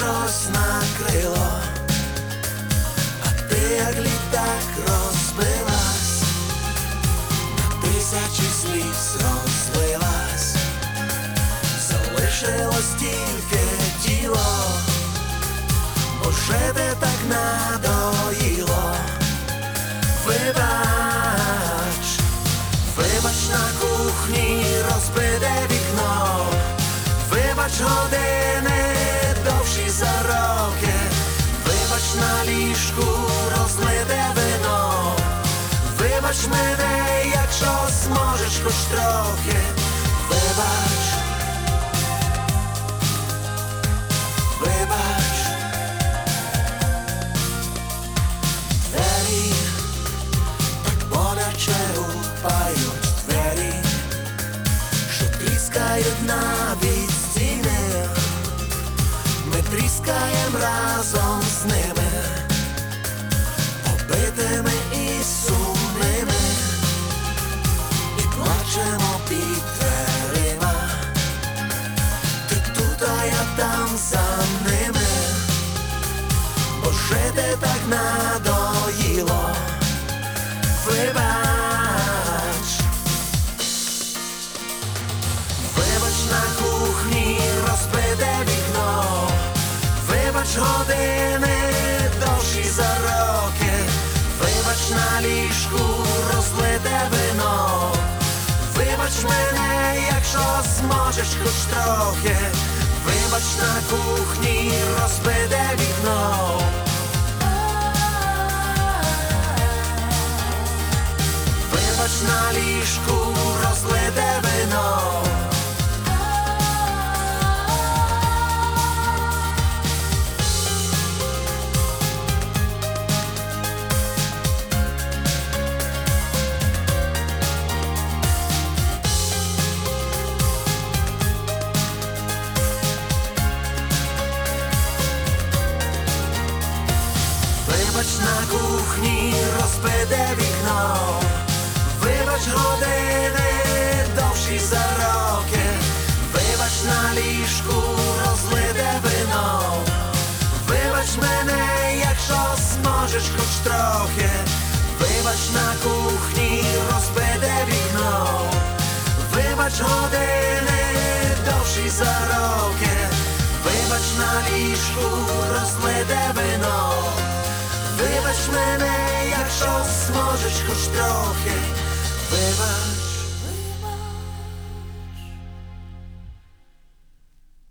щось накрило, а ти як літак розбилась, на тисячі сліз розлилась, залишилось тільки тіло, бо жити так надоїло. Вибач, вибач, на кухні розбите вікно, вибач, години довші за роки, вибач, на ліжку розлите вино, вибач мене, якщо зможеш хоч трохи, вибач, вибач. Двері так боляче гупають, двері, що тріскають навіть стіни, ми тріскаєм разом з ними, побитими і сумними, і плачемо під дверима, ти тут, а я там за ними, бо жити так надоїло. Вибач, вибач, на кухні розбите вікно, вибач, години довші за роки, вибач, на ліжку розлите вино, вибач мене, якщо зможеш хоч трохи, вибач, на кухні розбите вікно, вибач, на ліжку розлите вино. Вибач, на кухні розбите вікно, вибач, години довші за роки, вибач, на ліжку розлите вино, вибач мене, якщо зможеш хоч трохи, вибач, на кухні розбите вікно, вибач, години довші за роки, вибач, на ліжку розлите вино, вибач мене, якщо зможеш хоч трохи, вибач.